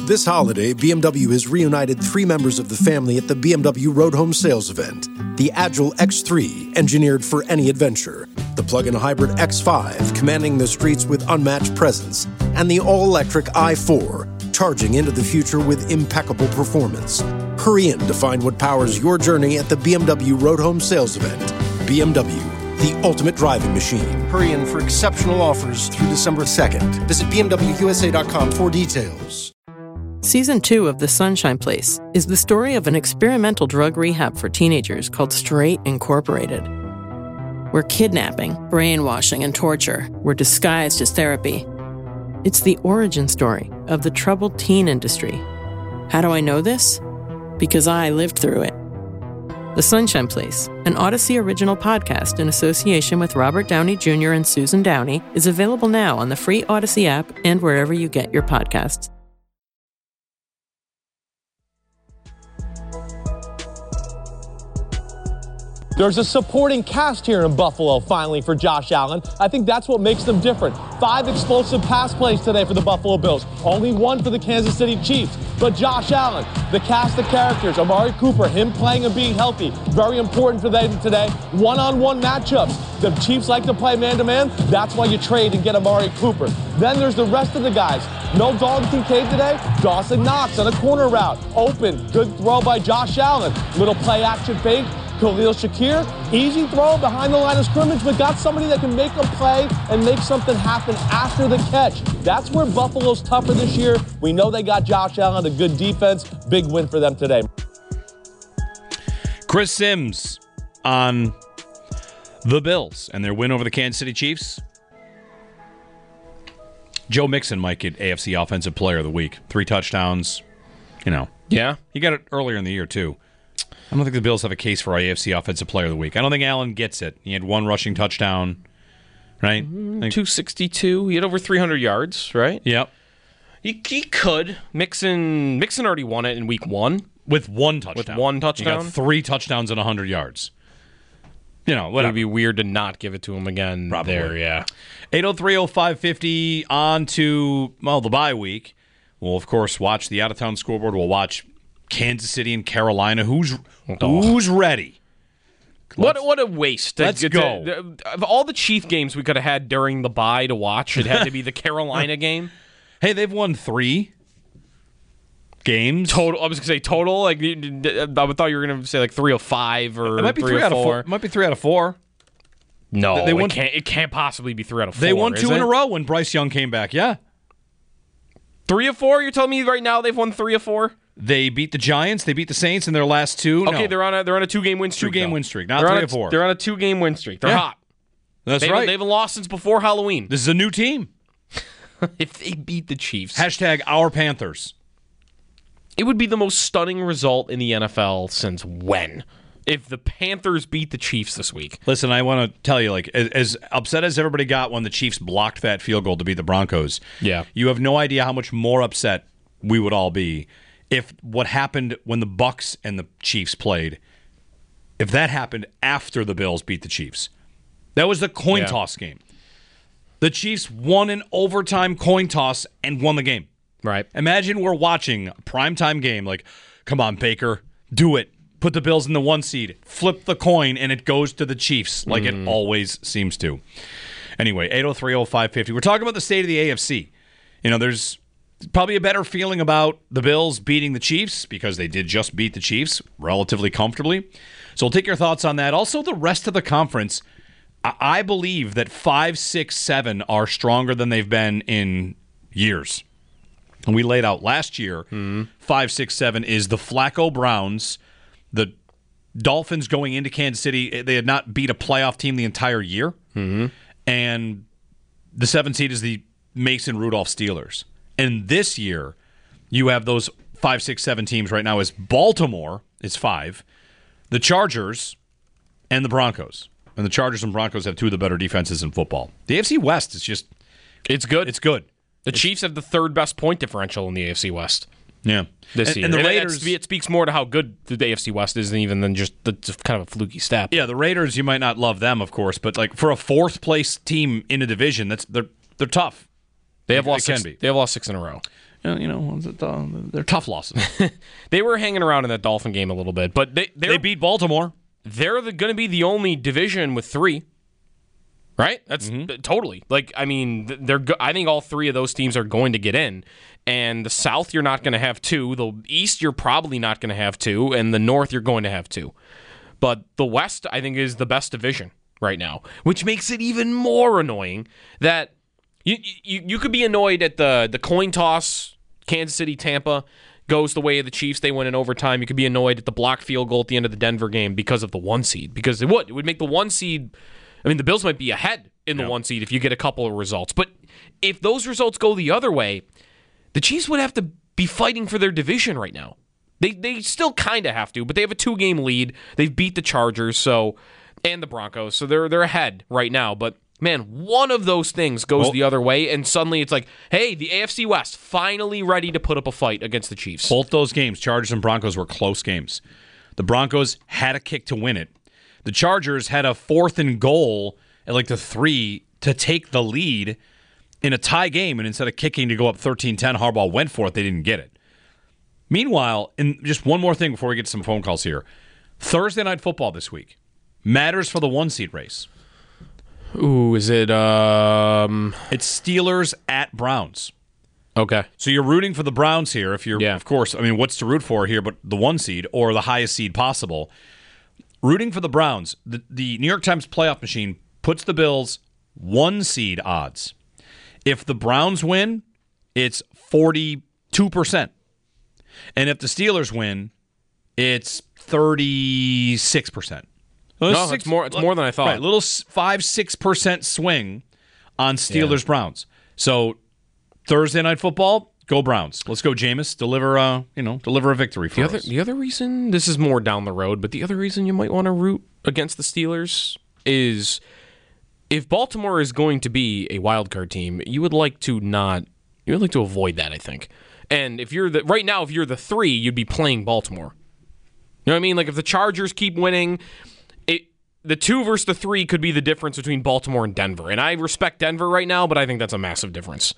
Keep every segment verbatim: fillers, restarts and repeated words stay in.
This holiday, B M W has reunited three members of the family at the B M W Road Home Sales event. The Agile X three, engineered for any adventure. The plug-in hybrid X five, commanding the streets with unmatched presence. And the all-electric i four, charging into the future with impeccable performance. Hurry in to find what powers your journey at the B M W Road Home Sales event. B M W, the ultimate driving machine. Hurry in for exceptional offers through December second. Visit B M W U S A dot com for details. Season two of The Sunshine Place is the story of an experimental drug rehab for teenagers called Straight Incorporated, where kidnapping, brainwashing, and torture were disguised as therapy. It's the origin story of the troubled teen industry. How do I know this? Because I lived through it. The Sunshine Place, an Odyssey original podcast in association with Robert Downey Junior and Susan Downey, is available now on the free Odyssey app and wherever you get your podcasts. There's a supporting cast here in Buffalo, finally, for Josh Allen. I think that's what makes them different. Five explosive pass plays today for the Buffalo Bills. Only one for the Kansas City Chiefs. But Josh Allen, the cast of characters, Amari Cooper, him playing and being healthy, very important for them today. One-on-one matchups. The Chiefs like to play man-to-man. That's why you trade and get Amari Cooper. Then there's the rest of the guys. No Dalton Kincaid today. Dawson Knox on a corner route. Open. Good throw by Josh Allen. Little play-action fake. Khalil Shakir, easy throw behind the line of scrimmage, but got somebody that can make a play and make something happen after the catch. That's where Buffalo's tougher this year. We know they got Josh Allen, a good defense. Big win for them today. Chris Sims on the Bills and their win over the Kansas City Chiefs. Joe Mixon might get A F C Offensive Player of the Week. Three touchdowns. You know. Yeah. He got it earlier in the year, too. I don't think the Bills have a case for A F C Offensive Player of the Week. I don't think Allen gets it. He had one rushing touchdown, right? Mm, two sixty-two. He had over three hundred yards, right? Yep. He, he could. Mixon Mixon already won it in week one. With one touchdown. With one touchdown? He got three touchdowns and one hundred yards. You know, whatever. It would be weird to not give it to him again. Probably. There, yeah. eight oh three oh five fifty on to, well, the bye week. We'll, of course, watch the out-of-town scoreboard. We'll watch Kansas City and Carolina. Who's oh. who's ready? Let's, what what a waste. Let's to, go. To, to, of all the Chief games we could have had during the bye to watch, it had to be the Carolina game. Hey, they've won three games. Total. I was going to say total. Like I thought you were going to say like three oh five or it might be three three out four. of four. It might be three out of four. No, they, they won, it, can't, it can't possibly be three out of four. They won two is in it? a row when Bryce Young came back, yeah. Three of four? You're telling me right now they've won three of four? They beat the Giants. They beat the Saints in their last two. Okay, no. they're on a they're on a two game win streak. Two game though. win streak, not they're three on a, or four. They're on a two game win streak. They're yeah. hot. That's they right. They haven't lost since before Halloween. This is a new team. If they beat the Chiefs, hashtag our Panthers. It would be the most stunning result in the N F L since when? If the Panthers beat the Chiefs this week. Listen, I want to tell you, like, as, as upset as everybody got when the Chiefs blocked that field goal to beat the Broncos, yeah, you have no idea how much more upset we would all be if what happened when the Bucs and the Chiefs played, if that happened after the Bills beat the Chiefs. That was the coin yeah. toss game. The Chiefs won an overtime coin toss and won the game. Right. Imagine we're watching a primetime game, like, come on, Baker, do it. Put the Bills in the one seed, flip the coin, and it goes to the Chiefs, like mm. it always seems to. Anyway, eight oh three oh five fifty. We're talking about the state of the A F C. You know, there's probably a better feeling about the Bills beating the Chiefs because they did just beat the Chiefs relatively comfortably. So we'll take your thoughts on that. Also, the rest of the conference, I believe that five, six, seven are stronger than they've been in years. And we laid out last year, mm. five, six, seven is the Flacco Browns, the Dolphins going into Kansas City. They had not beat a playoff team the entire year. Mm-hmm. And the seven seed is the Mason Rudolph Steelers. And this year, you have those five, six, seven teams right now is Baltimore is five, the Chargers, and the Broncos. And the Chargers and Broncos have two of the better defenses in football. The A F C West is just... It's good. It's good. The it's, Chiefs have the third best point differential in the A F C West. Yeah. This and, year. And the and Raiders... It speaks more to how good the A F C West is than even than just, the, just kind of a fluky stat. Yeah, the Raiders, you might not love them, of course, but like for a fourth-place team in a division, that's they're they're tough. They have It lost can six, be. They have lost six in a row. you know, they're tough losses. They were hanging around in that Dolphin game a little bit, but they they beat Baltimore. They're the, going to be the only division with three, right? That's mm-hmm. totally like. I mean, they're. I think all three of those teams are going to get in, and the South you're not going to have two. The East you're probably not going to have two, and the North you're going to have two. But the West, I think, is the best division right now, which makes it even more annoying that. You, you you could be annoyed at the, the coin toss, Kansas City, Tampa, goes the way of the Chiefs. They win in overtime. You could be annoyed at the blocked field goal at the end of the Denver game because of the one seed. Because it would. It would make the one seed, I mean, the Bills might be ahead in the yep. one seed if you get a couple of results. But if those results go the other way, the Chiefs would have to be fighting for their division right now. They they still kind of have to, but they have a two-game lead. They've beat the Chargers so and the Broncos, so they're they're ahead right now. But man, one of those things goes well, the other way, and suddenly it's like, hey, the A F C West finally ready to put up a fight against the Chiefs. Both those games, Chargers and Broncos, were close games. The Broncos had a kick to win it. The Chargers had a fourth and goal at like the three to take the lead in a tie game, and instead of kicking to go up thirteen ten, Harbaugh went for it. They didn't get it. Meanwhile, and just one more thing before we get to some phone calls here. Thursday Night Football this week matters for the one-seed race. Ooh, is it? Um... It's Steelers at Browns. Okay. So you're rooting for the Browns here. If you're, yeah. of course, I mean, what's to root for here but the one seed or the highest seed possible? Rooting for the Browns. The, the New York Times playoff machine puts the Bills one seed odds. If the Browns win, it's forty-two percent. And if the Steelers win, it's thirty-six percent. So no, six, it's more. It's more than I thought. Right, little five six percent swing on Steelers yeah. Browns. So Thursday Night Football, go Browns. Let's go, Jameis. Deliver a you know deliver a victory for the us. Other, the other reason, this is more down the road, but the other reason you might want to root against the Steelers is if Baltimore is going to be a wild card team, you would like to not. You would like to avoid that, I think. And if you're the right now, if you're the three, you'd be playing Baltimore. You know what I mean? Like if the Chargers keep winning. The two versus the three could be the difference between Baltimore and Denver. And I respect Denver right now, but I think that's a massive difference.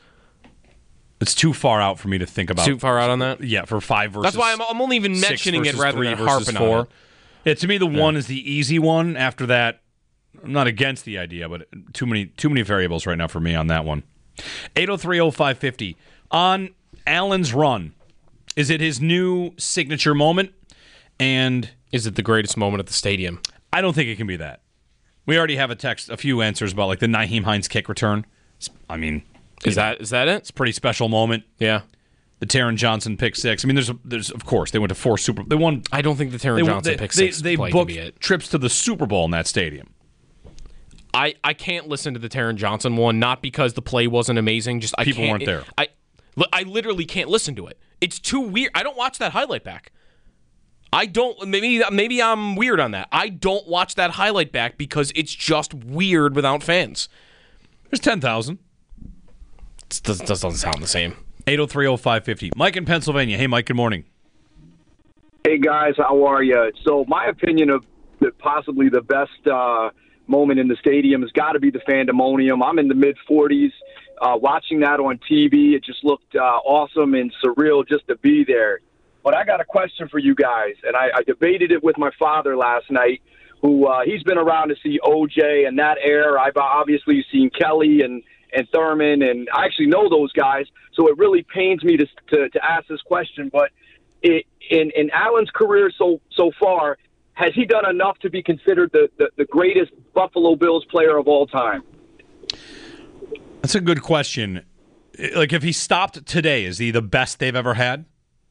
It's too far out for me to think about. Too far out on that? Yeah, for five versus That's why I'm, I'm only even mentioning it rather than harping four. on it. Yeah, to me, the yeah. one is the easy one. After that, I'm not against the idea, but too many too many variables right now for me on that one. eight oh three oh five fifty. On Allen's run, is it his new signature moment? And is it the greatest moment at the stadium? I don't think it can be that. We already have a text, a few answers about like the Nyheim Hines kick return. I mean, is that know, is that it? It's a pretty special moment. Yeah. The Taron Johnson pick six. I mean, there's there's of course they went to four Super. They won. I don't think the Taron they, Johnson they, pick they, six. They, play they booked can be it. trips to the Super Bowl in that stadium. I, I can't listen to the Taron Johnson one, not because the play wasn't amazing. Just I people can't, weren't there. I I literally can't listen to it. It's too weird. I don't watch that highlight back. I don't, maybe maybe I'm weird on that. I don't watch that highlight back because it's just weird without fans. There's ten thousand. It doesn't, doesn't sound the same. eight oh three oh five fifty. Mike in Pennsylvania. Hey, Mike, good morning. Hey, guys, how are you? So my opinion of the, possibly the best uh, moment in the stadium has got to be the Fandemonium. I'm in the mid-forties. Uh, watching that on T V, it just looked uh, awesome and surreal just to be there. But I got a question for you guys, and I, I debated it with my father last night, who uh, he's been around to see O J and that era. I've obviously seen Kelly and, and Thurman, and I actually know those guys, so it really pains me to to, to ask this question. But it, in, in Allen's career so so far, has he done enough to be considered the, the, the greatest Buffalo Bills player of all time? That's a good question. Like, if he stopped today, is he the best they've ever had?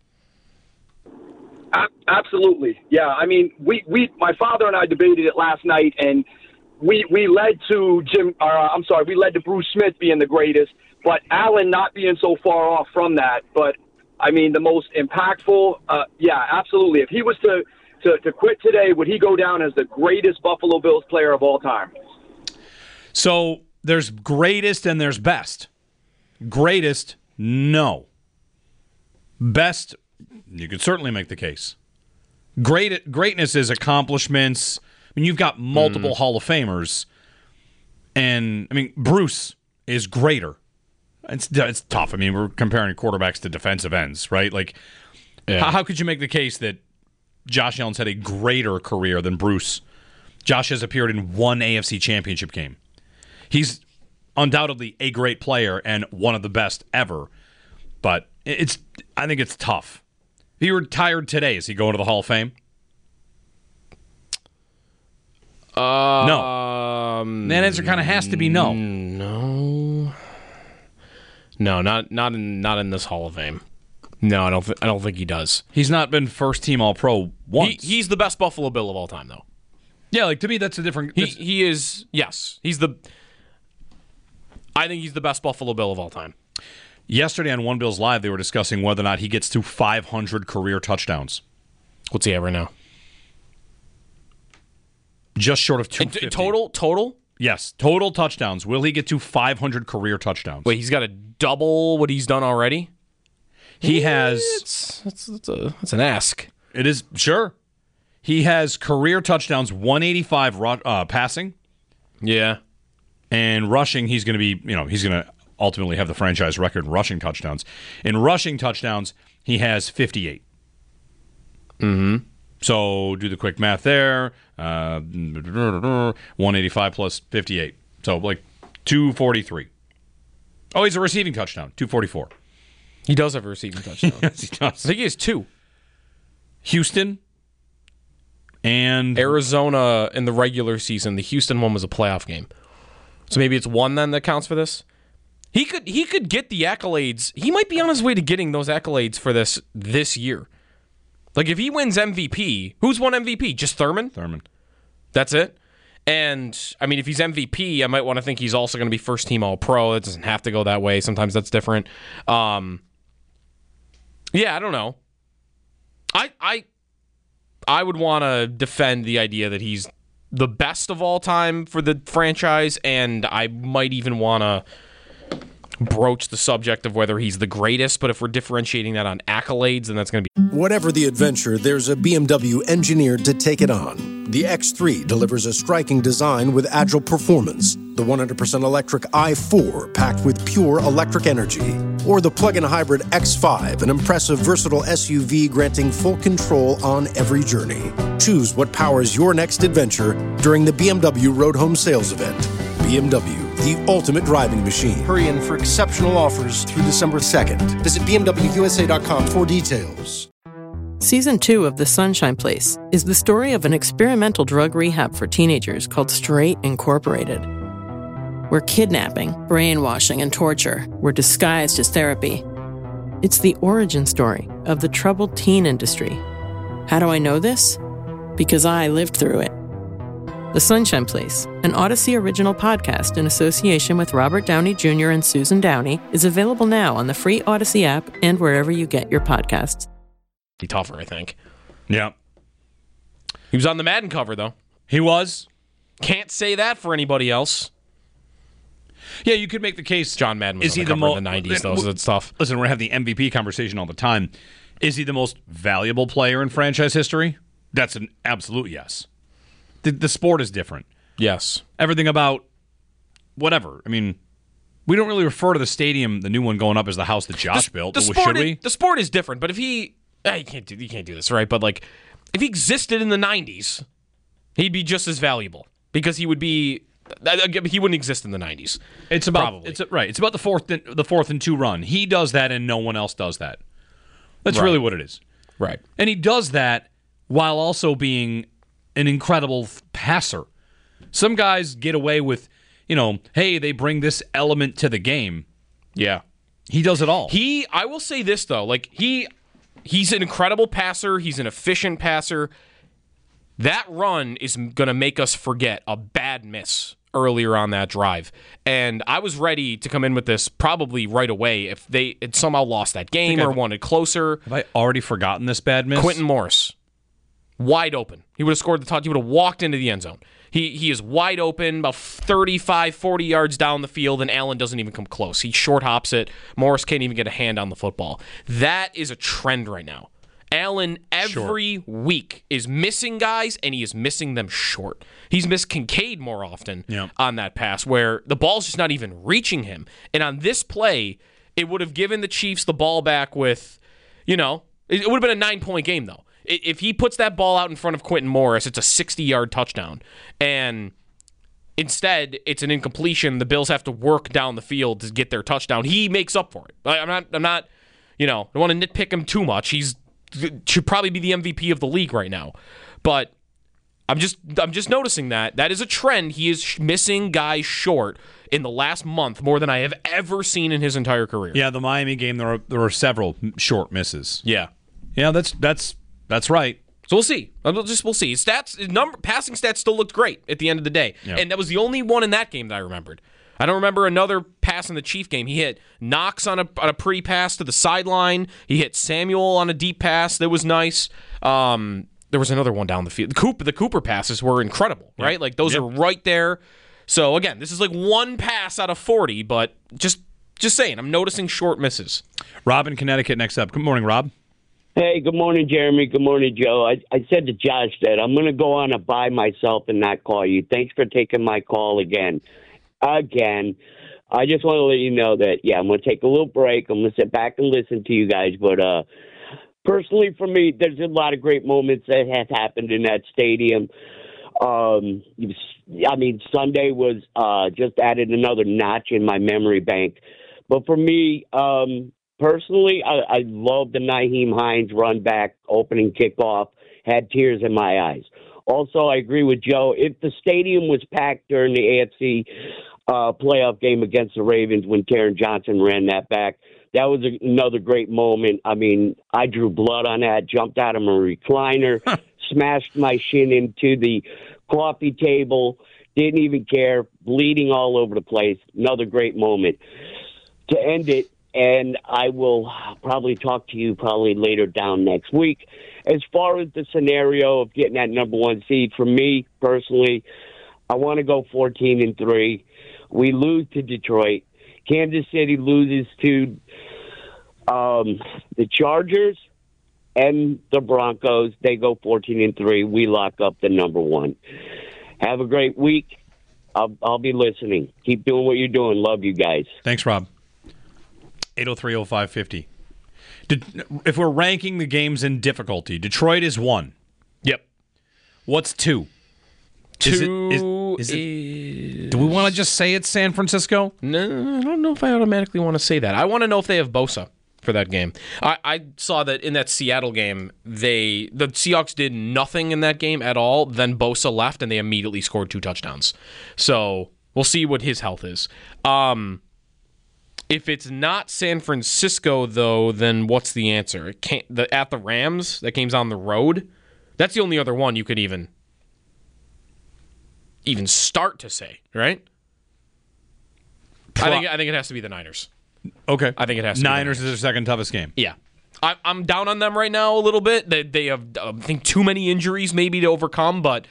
Absolutely. Yeah. I mean, we, we, my father and I debated it last night, and we, we led to Jim, uh, I'm sorry, we led to Bruce Smith being the greatest, but Allen not being so far off from that. But I mean, the most impactful. Uh, yeah, absolutely. If he was to, to, to quit today, would he go down as the greatest Buffalo Bills player of all time? So there's greatest and there's best. Greatest, no. Best, you could certainly make the case. Great greatness is accomplishments. I mean, you've got multiple mm. Hall of Famers, and I mean, Bruce is greater. it's it's tough. I mean, we're comparing quarterbacks to defensive ends, right? Like, Yeah. how, how could you make the case that Josh Allen's had a greater career than Bruce? Josh has appeared in one A F C Championship game. He's undoubtedly a great player and one of the best ever, but it's I think it's tough. If he retired today, is he going to the Hall of Fame? Uh, No. Um, That answer kind of has to be no. No. No, not not in not in this Hall of Fame. No, I don't. Th- I don't think he does. He's not been first team All Pro once. He, he's the best Buffalo Bill of all time, though. yeah, like to me, that's a different. He that's- he is. Yes, he's the. I think he's the best Buffalo Bill of all time. Yesterday on One Bills Live, they were discussing whether or not he gets to five hundred career touchdowns. What's he at right now? Just short of two And fifty. t- total total. Yes, total touchdowns. Will he get to five hundred career touchdowns? Wait, he's got to double what he's done already. He has. It's it's, it's, a, it's an ask. It is, sure. He has career touchdowns, one eighty-five ru- uh, passing, Yeah. and rushing, he's going to be, you know, he's going to ultimately have the franchise record in rushing touchdowns. In rushing touchdowns, he has fifty-eight. Mm-hmm. So do the quick math there. Uh, one eighty-five plus fifty-eight. So like two forty-three. Oh, he's a receiving touchdown, two forty-four. He does have a receiving touchdown. Yes, he does. I think he has two. Houston and Arizona in the regular season. The Houston one was a playoff game, so maybe it's one then that counts for this. He could he could get the accolades. He might be on his way to getting those accolades for this this year. Like if he wins M V P, who's won M V P? Just Thurman? Thurman. That's it. And I mean, if he's M V P, I might want to think he's also going to be first team All Pro. It doesn't have to go that way. Sometimes that's different. Um, yeah, I don't know. I I I would want to defend the idea that he's the best of all time for the franchise, and I might even want to broach the subject of whether he's the greatest. But if we're differentiating that on accolades, then that's going to be. Whatever the adventure, there's a B M W engineered to take it on. The X three delivers a striking design with agile performance. The one hundred percent electric i four packed with pure electric energy. Or the plug-in hybrid X five, an impressive versatile S U V granting full control on every journey. Choose what powers your next adventure during the B M W Road Home Sales Event. B M W, the ultimate driving machine. Hurry in for exceptional offers through December second. Visit B M W U S A dot com for details. Season two of The Sunshine Place is the story of an experimental drug rehab for teenagers called Straight Incorporated, where kidnapping, brainwashing, and torture were disguised as therapy. It's the origin story of the troubled teen industry. How do I know this? Because I lived through it. The Sunshine Place, an Odyssey original podcast in association with Robert Downey Junior and Susan Downey, is available now on the free Odyssey app and wherever you get your podcasts. Be tougher, I think. Yeah. He was on the Madden cover, though. He was. Can't say that for anybody else. Yeah, you could make the case. John Madden was is on he the the cover mo- in the nineties, though, so that's tough. Listen, we're going to have the M V P conversation all the time. Is he the most valuable player in franchise history? That's an absolute yes. The, the sport is different. Yes. Everything about whatever. I mean, we don't really refer to the stadium, the new one going up, as the house that Josh the, built. The but sport, should is, we? the sport is different, but if he... Eh, you can't do you can't do this, right? But, like, if he existed in the nineties, he'd be just as valuable because he would be... He wouldn't exist in the nineties. It's about Probably. It's right. It's about the fourth, the fourth and two run. He does that, and no one else does that. That's Right. really what it is. Right. And he does that while also being an incredible passer. Some guys get away with, you know, hey, they bring this element to the game. Yeah. He does it all. He, I will say this, though. Like, he, he's an incredible passer. He's an efficient passer. That run is going to make us forget a bad miss earlier on that drive. And I was ready to come in with this probably right away if they had somehow lost that game or I've- won it closer. Have I already forgotten this bad miss? Quentin Morris, wide open. He would have scored the touchdown. He would have walked into the end zone. He he is wide open, about thirty-five, forty yards down the field, and Allen doesn't even come close. He short hops it. Morris can't even get a hand on the football. That is a trend right now. Allen every short. week is missing guys, and he is missing them short. He's missed Kincaid more often yep. on that pass, where the ball's just not even reaching him. And on this play, it would have given the Chiefs the ball back with, you know, it would have been a nine-point game, though. If he puts that ball out in front of Quentin Morris, it's a sixty-yard touchdown. And instead, it's an incompletion. The Bills have to work down the field to get their touchdown. He makes up for it. I'm not, I'm not, you know, I don't want to nitpick him too much. He's should probably be the M V P of the league right now. But I'm just I'm just noticing that. That is a trend. He is missing guys short in the last month more than I have ever seen in his entire career. Yeah, the Miami game, there were, there were several short misses. Yeah. Yeah, that's that's that's right. So we'll see. We'll just we'll see. Stats, number, passing stats still looked great at the end of the day. Yep. And that was the only one in that game that I remembered. I don't remember another pass in the Chief game. He hit Knox on a on a pretty pass to the sideline. He hit Samuel on a deep pass that was nice. Um, there was another one down the field. The Cooper, the Cooper passes were incredible, right? Yep. Like those yep. are right there. So again, this is like one pass out of forty, but just just saying, I'm noticing short misses. Rob in Connecticut next up. Good morning, Rob. Hey, good morning, Jeremy. Good morning, Joe. I, I said to Josh that I'm going to go on a buy myself and not call you. Thanks for taking my call again. Again, I just want to let you know that, yeah, I'm going to take a little break. I'm going to sit back and listen to you guys. But uh, personally, for me, there's a lot of great moments that have happened in that stadium. Um, I mean, Sunday was uh, just added another notch in my memory bank. But for me, um, personally, I, I love the Nyheim Hines run back opening kickoff. Had tears in my eyes. Also, I agree with Joe. If the stadium was packed during the A F C uh, playoff game against the Ravens when Taron Johnson ran that back, that was a, another great moment. I mean, I drew blood on that, jumped out of my recliner, smashed my shin into the coffee table, didn't even care, bleeding all over the place. Another great moment. To end it, and I will probably talk to you probably later down next week. As far as the scenario of getting that number one seed, for me personally, I want to go fourteen and three. We lose to Detroit. Kansas City loses to um, the Chargers and the Broncos. They go fourteen and three. We lock up the number one. Have a great week. I'll, I'll be listening. Keep doing what you're doing. Love you guys. Thanks, Rob. eight oh three oh five fifty. Did, if we're ranking the games in difficulty, Detroit is one. Yep. What's two? Two is it, is, is is... it, do we want to just say it's San Francisco? No, I don't know if I automatically want to say that. I want to know if they have Bosa for that game. I, I saw that in that Seattle game, they the Seahawks did nothing in that game at all. Then Bosa left, and they immediately scored two touchdowns. So we'll see what his health is. Um... If it's not San Francisco, though, then what's the answer? It can't, the, at the Rams, that game's on the road. That's the only other one you could even even start to say, right? Pro- I think I think it has to be the Niners. Okay, I think it has to. Niners be the Niners. is their second toughest game. Yeah, I, I'm down on them right now a little bit. They they have I think too many injuries maybe to overcome, but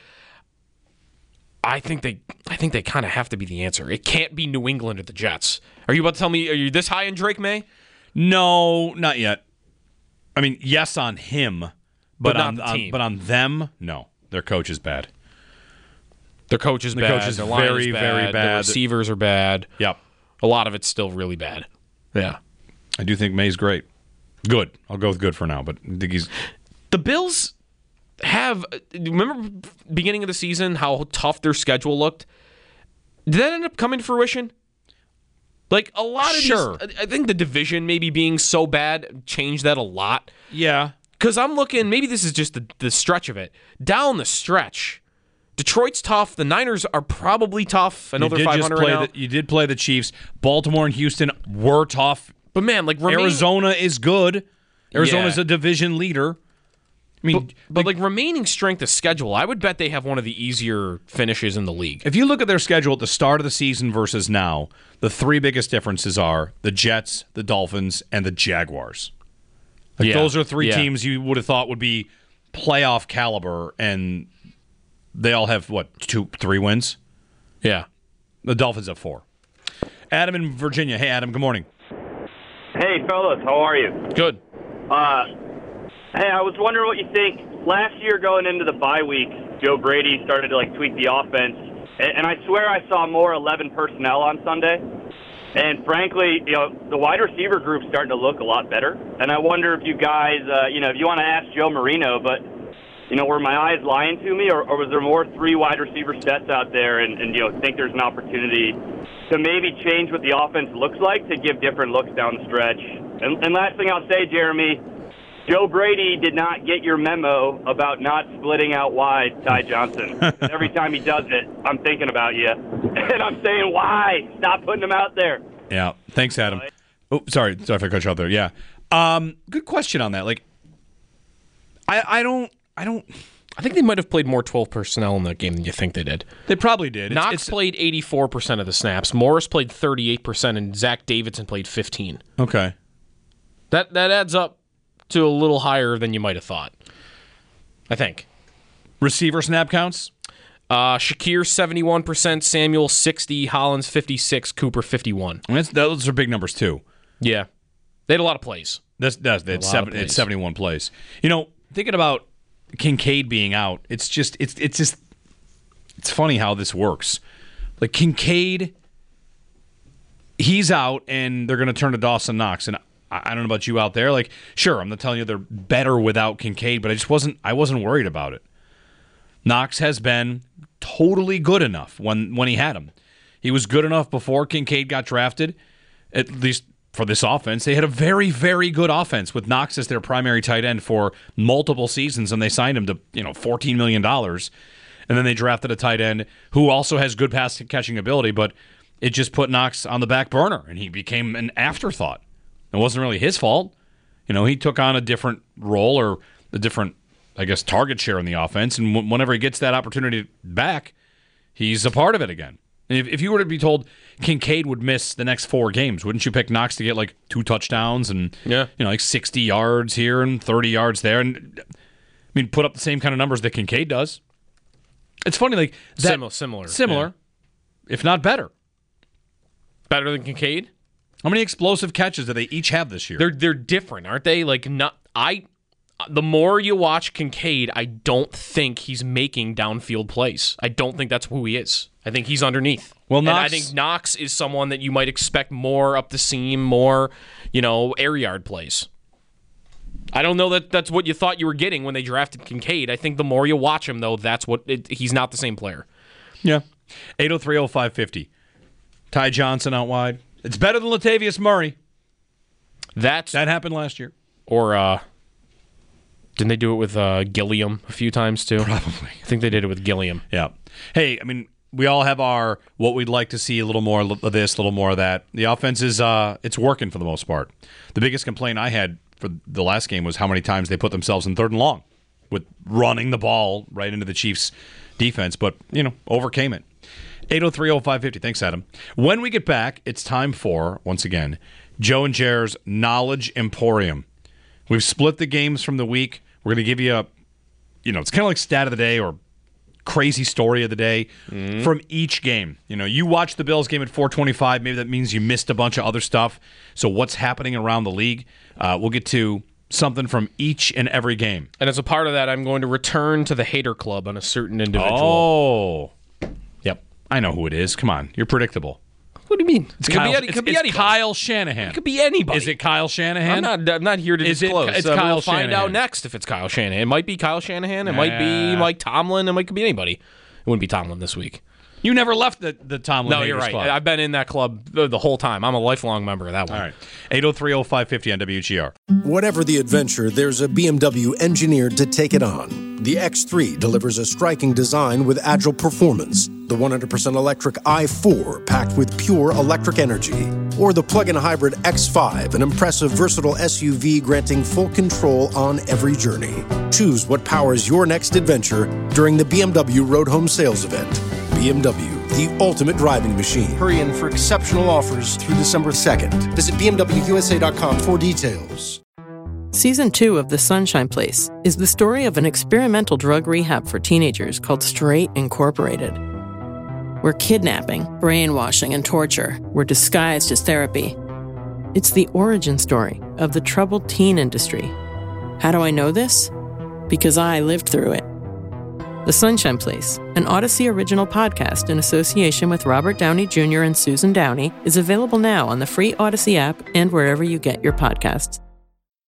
I think they I think they kind of have to be the answer. It can't be New England or the Jets. Are you about to tell me, are you this high in Drake May? No, not yet. I mean, yes on him, but, but not on, the on team. but on them, no. Their coach is bad. Their coach is the bad. Coach is Their line very, is bad. very bad. The receivers are bad. Yep. A lot of it's still really bad. Yeah. I do think May's great. Good. I'll go with good for now, but I think he's... The Bills have... Remember beginning of the season how tough their schedule looked? Did that end up coming to fruition? Like, a lot of sure. these... I think the division maybe being so bad changed that a lot. Yeah. Because I'm looking... Maybe this is just the, the stretch of it. Down the stretch, Detroit's tough. The Niners are probably tough. I know they're five hundred right now. The, you did play the Chiefs. Baltimore and Houston were tough. But, man, like... Remaining, Arizona is good. Arizona's yeah. a division leader. I mean, but, but like, like remaining strength of schedule, I would bet they have one of the easier finishes in the league. If you look at their schedule at the start of the season versus now, the three biggest differences are the Jets, the Dolphins, and the Jaguars. Like yeah. Those are three yeah. teams you would have thought would be playoff caliber, and they all have, what, two, three wins? Yeah. The Dolphins have four. Adam in Virginia. Hey, Adam, good morning. Hey, fellas, how are you? Good. Uh, Hey, I was wondering what you think. Last year going into the bye week, Joe Brady started to like tweak the offense, and, and I swear I saw more eleven personnel on Sunday. And frankly, you know, the wide receiver group's starting to look a lot better. And I wonder if you guys, uh, you know, if you want to ask Joe Marino, but, you know, were my eyes lying to me, or, or was there more three wide receiver sets out there and, and, you know, think there's an opportunity to maybe change what the offense looks like to give different looks down the stretch? And, and last thing I'll say, Jeremy, Joe Brady did not get your memo about not splitting out wide Ty Johnson. Every time he does it, I'm thinking about you. And I'm saying, why? Stop putting him out there. Yeah. Thanks, Adam. Oh, sorry. Sorry if I cut you out there. Yeah. Um, good question on that. Like, I, I don't, I don't. I think they might have played more twelve personnel in that game than you think they did. They probably did. Knox it's, it's, played eighty-four percent of the snaps. Morris played thirty-eight percent, and Zach Davidson played fifteen. Okay. That that adds up to a little higher than you might have thought, I think. Receiver snap counts? Uh, Shakir, seventy-one percent, Samuel, sixty, Hollins, fifty-six, Cooper, fifty-one. I mean, those are big numbers, too. Yeah. They had a lot of plays. That's, that's, they had seven, plays. seventy-one plays. You know, thinking about Kincaid being out, it's just, it's, it's just, it's funny how this works. Like, Kincaid, he's out, and they're going to turn to Dawson Knox, and I don't know about you out there. Like, sure, I'm not telling you they're better without Kincaid, but I just wasn't I wasn't worried about it. Knox has been totally good enough when, when he had him. He was good enough before Kincaid got drafted, at least for this offense. They had a very, very good offense with Knox as their primary tight end for multiple seasons, and they signed him to, you know, fourteen million dollars. And then they drafted a tight end who also has good pass catching ability, but it just put Knox on the back burner, and he became an afterthought. It wasn't really his fault. You know, he took on a different role or a different, I guess, target share in the offense. And w- whenever he gets that opportunity back, he's a part of it again. And if, if you were to be told Kincaid would miss the next four games, wouldn't you pick Knox to get like two touchdowns and, yeah. you know, like sixty yards here and thirty yards there? And I mean, put up the same kind of numbers that Kincaid does. It's funny, like that, similar, similar, similar, yeah. if not better. Better than Kincaid? How many explosive catches do they each have this year? They're they're different, aren't they? Like not I. The more you watch Kincaid, I don't think he's making downfield plays. I don't think that's who he is. I think he's underneath. Well, Knox, and I think Knox is someone that you might expect more up the seam, more, you know, air yard plays. I don't know that that's what you thought you were getting when they drafted Kincaid. I think the more you watch him, though, that's what it, he's not the same player. Yeah. eight oh three oh five fifty. Ty Johnson out wide. It's better than Latavius Murray. That's, that happened last year. Or, uh, didn't they do it with uh, Gilliam a few times, too? Probably. I think they did it with Gilliam. Yeah. Hey, I mean, we all have our, what we'd like to see, a little more of this, a little more of that. The offense is, uh, it's working for the most part. The biggest complaint I had for the last game was how many times they put themselves in third and long with running the ball right into the Chiefs' defense, but, you know, overcame it. eight oh three oh five fifty. Thanks, Adam. When we get back, it's time for, once again, Joe and Jer's Knowledge Emporium. We've split the games from the week. We're going to give you a, you know, it's kind of like stat of the day or crazy story of the day mm-hmm. from each game. You know, you watched the Bills game at four twenty-five. Maybe that means you missed a bunch of other stuff. So what's happening around the league? Uh, we'll get to something from each and every game. And as a part of that, I'm going to return to the hater club on a certain individual. Oh. Yep. I know who it is. Come on. You're predictable. What do you mean? It's, it Kyle, could be, it could it's, be it's Kyle Shanahan. It could be anybody. Is it Kyle Shanahan? I'm not, I'm not here to is disclose. It, it's uh, Kyle we'll find Shanahan. out next if it's Kyle Shanahan. It might be Kyle Shanahan. It uh, might be Mike Tomlin. It might be anybody. It wouldn't be Tomlin this week. You never left the, the Tomlin No, you're right. Club. I've been in that club the, the whole time. I'm a lifelong member of that one. All right. eight oh three oh five fifty on W G R. Whatever the adventure, there's a B M W engineered to take it on. The X three delivers a striking design with agile performance. The one hundred percent electric i four packed with pure electric energy. Or the plug-in hybrid X five, an impressive versatile S U V granting full control on every journey. Choose what powers your next adventure during the B M W Road Home Sales Event. B M W, the ultimate driving machine. Hurry in for exceptional offers through December second. Visit B M W U S A dot com for details. Season two of The Sunshine Place is the story of an experimental drug rehab for teenagers called Straight Incorporated, where kidnapping, brainwashing, and torture were disguised as therapy. It's the origin story of the troubled teen industry How do I know this? Because I lived through it. The Sunshine Place, an Odyssey original podcast in association with Robert Downey Junior and Susan Downey, is available now on the free Odyssey app and wherever you get your podcasts.